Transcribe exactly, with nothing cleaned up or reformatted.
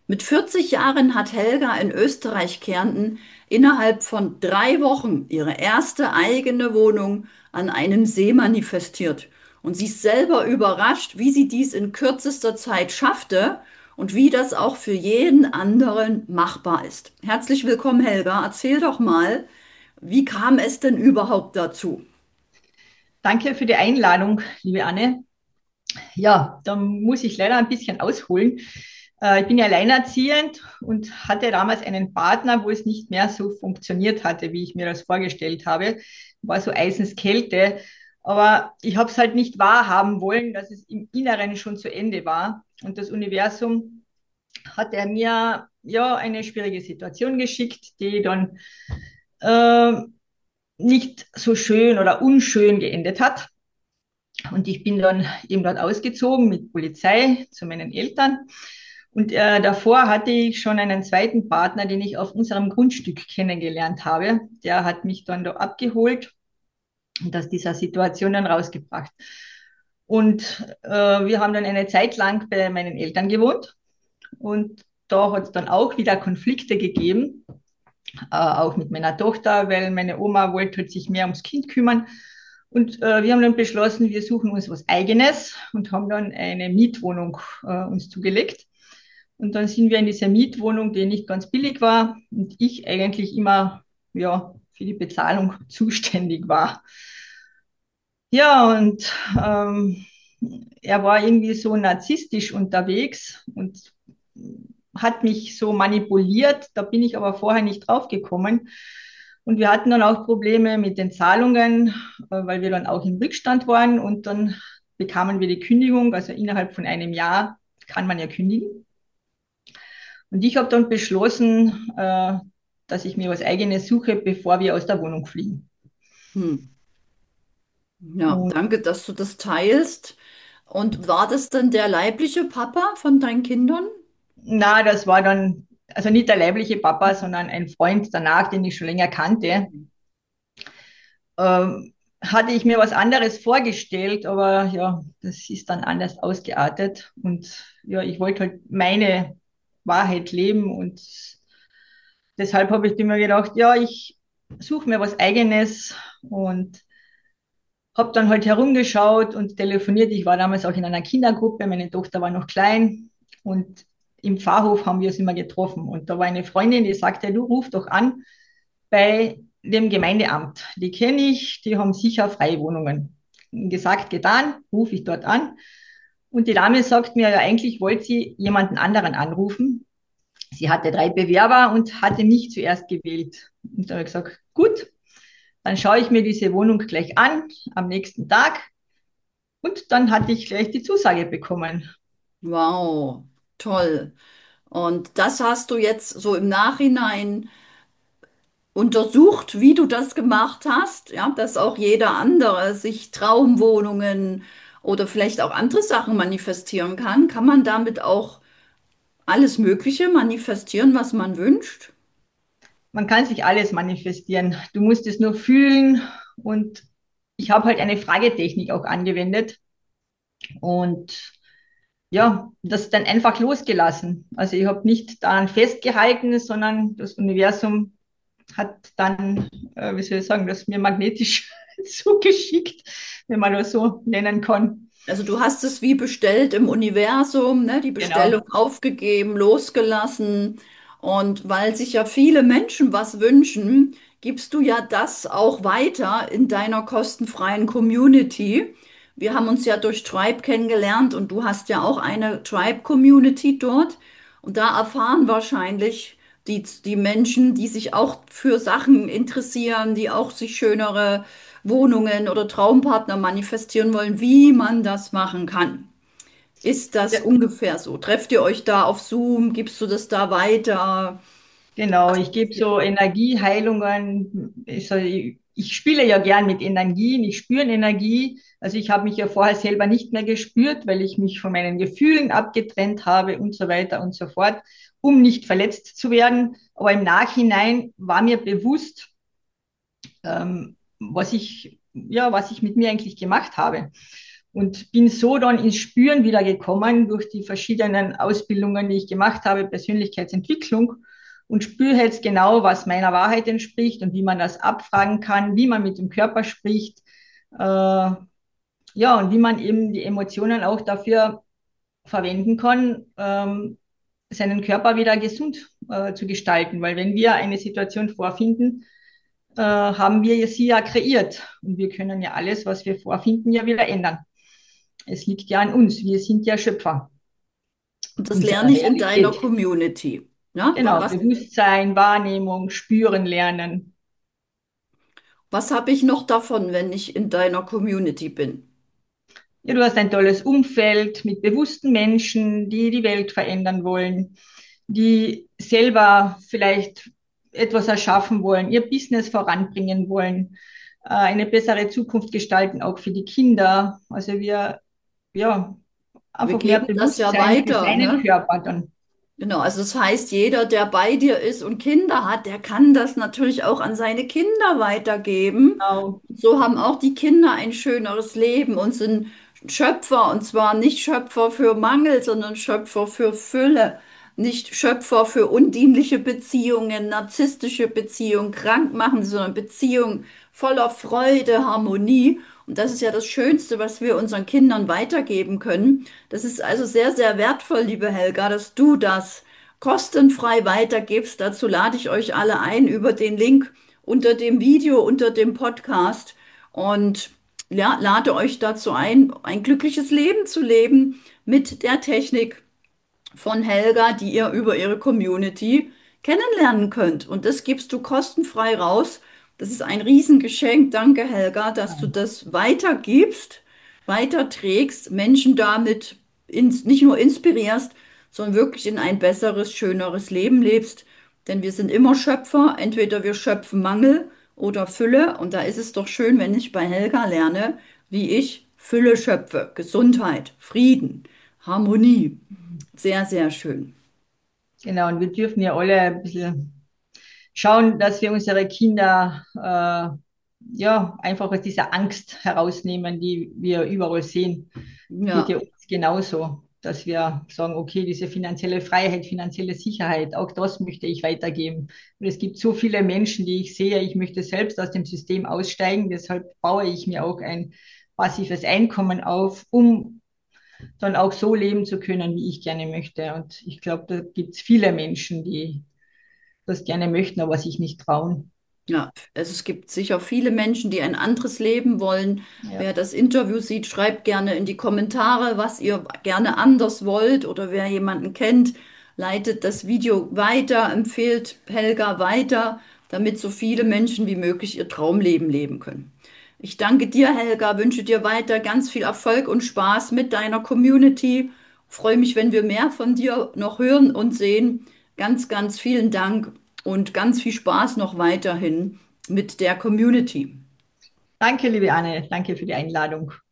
Mit vierzig Jahren hat Helga in Österreich-Kärnten innerhalb von drei Wochen ihre erste eigene Wohnung an einem See manifestiert. Und sie ist selber überrascht, wie sie dies in kürzester Zeit schaffte und wie das auch für jeden anderen machbar ist. Herzlich willkommen, Helga. Erzähl doch mal, wie kam es denn überhaupt dazu? Danke für die Einladung, liebe Anne. Ja, da muss ich leider ein bisschen ausholen. Äh, ich bin ja alleinerziehend und hatte damals einen Partner, wo es nicht mehr so funktioniert hatte, wie ich mir das vorgestellt habe. War so Eisenskälte. Aber ich habe es halt nicht wahrhaben wollen, dass es im Inneren schon zu Ende war. Und das Universum hat er mir ja eine schwierige Situation geschickt, die dann äh, nicht so schön oder unschön geendet hat. Und ich bin dann eben dort ausgezogen mit Polizei zu meinen Eltern. Und äh, davor hatte ich schon einen zweiten Partner, den ich auf unserem Grundstück kennengelernt habe. Der hat mich dann da abgeholt und aus dieser Situation dann rausgebracht. Und äh, wir haben dann eine Zeit lang bei meinen Eltern gewohnt. Und da hat es dann auch wieder Konflikte gegeben, äh, auch mit meiner Tochter, weil meine Oma wollte halt sich mehr ums Kind kümmern. Und äh, wir haben dann beschlossen, wir suchen uns was Eigenes und haben dann eine Mietwohnung äh, uns zugelegt. Und dann sind wir in dieser Mietwohnung, die nicht ganz billig war und ich eigentlich immer ja, für die Bezahlung zuständig war. Ja, und ähm, er war irgendwie so narzisstisch unterwegs und hat mich so manipuliert. Da bin ich aber vorher nicht drauf gekommen. Und wir hatten dann auch Probleme mit den Zahlungen, äh, weil wir dann auch im Rückstand waren. Und dann bekamen wir die Kündigung. Also innerhalb von einem Jahr kann man ja kündigen. Und ich habe dann beschlossen, äh, dass ich mir was Eigenes suche, bevor wir aus der Wohnung fliegen. Hm. Ja, Und danke, dass du das teilst. Und war das dann der leibliche Papa von deinen Kindern? na, das war dann, also nicht der leibliche Papa, sondern ein Freund danach, den ich schon länger kannte. Ähm, hatte ich mir was anderes vorgestellt, aber ja, das ist dann anders ausgeartet. Und ja, ich wollte halt meine Wahrheit leben und deshalb habe ich mir gedacht, ja, ich suche mir was Eigenes und habe dann halt herumgeschaut und telefoniert. Ich war damals auch in einer Kindergruppe, meine Tochter war noch klein und im Pfarrhof haben wir uns immer getroffen. Und da war eine Freundin, die sagte, du ruf doch an bei dem Gemeindeamt. Die kenne ich, die haben sicher freie Wohnungen. Gesagt, getan, rufe ich dort an. Und die Dame sagt mir, ja, eigentlich wollte sie jemanden anderen anrufen. Sie hatte drei Bewerber und hatte mich zuerst gewählt. Und da habe ich gesagt, gut, dann schaue ich mir diese Wohnung gleich an am nächsten Tag. Und dann hatte ich gleich die Zusage bekommen. Wow, toll. Und das hast du jetzt so im Nachhinein untersucht, wie du das gemacht hast, ja, dass auch jeder andere sich Traumwohnungen oder vielleicht auch andere Sachen manifestieren kann. Kann man damit auch alles Mögliche manifestieren, was man wünscht? Man kann sich alles manifestieren. Du musst es nur fühlen. Und ich habe halt eine Fragetechnik auch angewendet und ja, das dann einfach losgelassen. Also ich habe nicht daran festgehalten, sondern das Universum hat dann, äh, wie soll ich sagen, das mir magnetisch zugeschickt, wenn man das so nennen kann. Also du hast es wie bestellt im Universum, ne, die Bestellung Genau. aufgegeben, losgelassen. Und weil sich ja viele Menschen was wünschen, gibst du ja das auch weiter in deiner kostenfreien Community. Wir haben uns ja durch Tribe kennengelernt und du hast ja auch eine Tribe-Community dort. Und da erfahren wahrscheinlich die, die Menschen, die sich auch für Sachen interessieren, die auch sich schönere Wohnungen oder Traumpartner manifestieren wollen, wie man das machen kann. Ist das Ja, ungefähr so? Trefft ihr euch da auf Zoom? Gibst du das da weiter? genau, ich gebe so Energieheilungen. Ich, so- ich, ich spiele ja gern mit Energien, ich spüre Energie. Also ich habe mich ja vorher selber nicht mehr gespürt, weil ich mich von meinen Gefühlen abgetrennt habe und so weiter und so fort, um nicht verletzt zu werden. Aber im Nachhinein war mir bewusst, ähm, was ich, ja, was ich mit mir eigentlich gemacht habe. und bin so dann ins Spüren wieder gekommen durch die verschiedenen Ausbildungen, die ich gemacht habe, Persönlichkeitsentwicklung und spüre jetzt genau, was meiner Wahrheit entspricht und wie man das abfragen kann, wie man mit dem Körper spricht, äh, ja, und wie man eben die Emotionen auch dafür verwenden kann, ähm, seinen Körper wieder gesund äh, zu gestalten. Weil wenn wir eine Situation vorfinden, äh, haben wir sie ja kreiert. Und wir können ja alles, was wir vorfinden, ja wieder ändern. Es liegt ja an uns. Wir sind ja Schöpfer Und das unserer lerne ich in deiner Realität. Community. Ja, wa- Genau, was, Bewusstsein, Wahrnehmung, spüren lernen. was habe ich noch davon, wenn ich in deiner Community bin? Ja, du hast ein tolles Umfeld mit bewussten Menschen, die die Welt verändern wollen, die selber vielleicht etwas erschaffen wollen, ihr Business voranbringen wollen, äh, eine bessere Zukunft gestalten, auch für die Kinder. Also wir, ja, Wir einfach mehr geben das ja Bewusstsein für weiter, seinen ne? Körper dann. Genau, also das heißt, jeder, der bei dir ist und Kinder hat, der kann das natürlich auch an seine Kinder weitergeben. Genau. So haben auch die Kinder ein schöneres Leben und sind Schöpfer, und zwar nicht Schöpfer für Mangel, sondern Schöpfer für Fülle. Nicht Schöpfer für undienliche Beziehungen, narzisstische Beziehungen, krank machen, sondern Beziehungen voller Freude, Harmonie. Und das ist ja das Schönste, was wir unseren Kindern weitergeben können. Das ist also sehr, sehr wertvoll, liebe Helga, dass du das kostenfrei weitergibst. Dazu lade ich euch alle ein über den Link unter dem Video, unter dem Podcast und ja, lade euch dazu ein, ein glückliches Leben zu leben mit der Technik von Helga, die ihr über ihre Community kennenlernen könnt. Und das gibst du kostenfrei raus. Das ist ein Riesengeschenk. Danke, Helga, dass du das weitergibst, weiterträgst, Menschen damit ins, nicht nur inspirierst, sondern wirklich in ein besseres, schöneres Leben lebst. Denn wir sind immer Schöpfer. Entweder wir schöpfen Mangel oder Fülle. Und da ist es doch schön, wenn ich bei Helga lerne, wie ich Fülle schöpfe. Gesundheit, Frieden, Harmonie. Sehr, sehr schön. Genau, und wir dürfen ja alle ein bisschen schauen, dass wir unsere Kinder äh, ja einfach aus dieser Angst herausnehmen, die wir überall sehen. Geht ja Ja, uns genauso, dass wir sagen, okay, diese finanzielle Freiheit, finanzielle Sicherheit, auch das möchte ich weitergeben. Und es gibt so viele Menschen, die ich sehe, ich möchte selbst aus dem System aussteigen, deshalb baue ich mir auch ein passives Einkommen auf, um dann auch so leben zu können, wie ich gerne möchte. Und ich glaube, da gibt es viele Menschen, die das gerne möchten, aber sich nicht trauen. ja. Also es gibt sicher viele Menschen, die ein anderes Leben wollen. Ja. Wer das Interview sieht, schreibt gerne in die Kommentare, was ihr gerne anders wollt, oder wer jemanden kennt, leitet das Video weiter, empfiehlt Helga weiter, damit so viele Menschen wie möglich ihr Traumleben leben können. Ich danke dir, Helga, wünsche dir weiter ganz viel Erfolg und Spaß mit deiner Community. Freue mich, wenn wir mehr von dir noch hören und sehen. Ganz, ganz vielen Dank und ganz viel Spaß noch weiterhin mit der Community. Danke, liebe Anne. Danke für die Einladung.